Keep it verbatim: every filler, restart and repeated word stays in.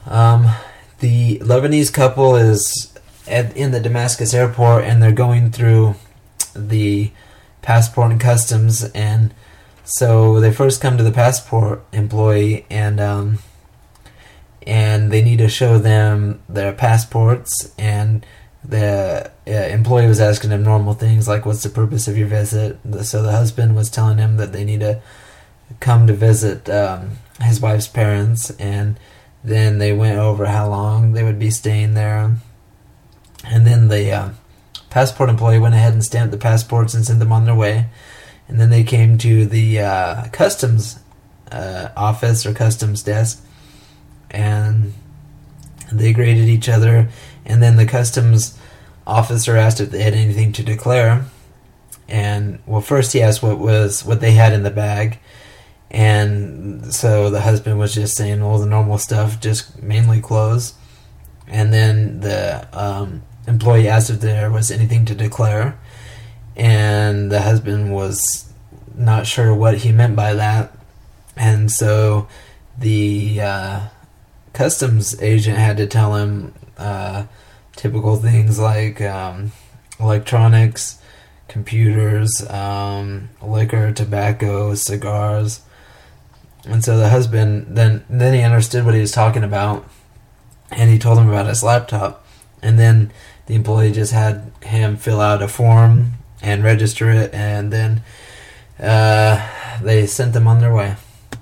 Um, the Lebanese couple is at, in the Damascus airport, and they're going through the passport and customs, and so they first come to the passport employee, and um, and they need to show them their passports, and the uh, employee was asking him normal things like, what's the purpose of your visit? So the husband was telling him that they need to come to visit um, his wife's parents, and then they went over how long they would be staying there, and then the uh, passport employee went ahead and stamped the passports and sent them on their way. And then they came to the uh, customs uh, office or customs desk, and they graded each other. And then the customs officer asked if they had anything to declare. And well, first he asked what was what they had in the bag, and so the husband was just saying, "Well, the normal stuff, just mainly clothes." And then the um, employee asked if there was anything to declare, and the husband was not sure what he meant by that, and so the uh, customs agent had to tell him uh, typical things like um, electronics, computers, um, liquor, tobacco, cigars. And so the husband then then he understood what he was talking about, and he told him about his laptop. And then the employee just had him fill out a form and register it, and then uh, they sent them on their way.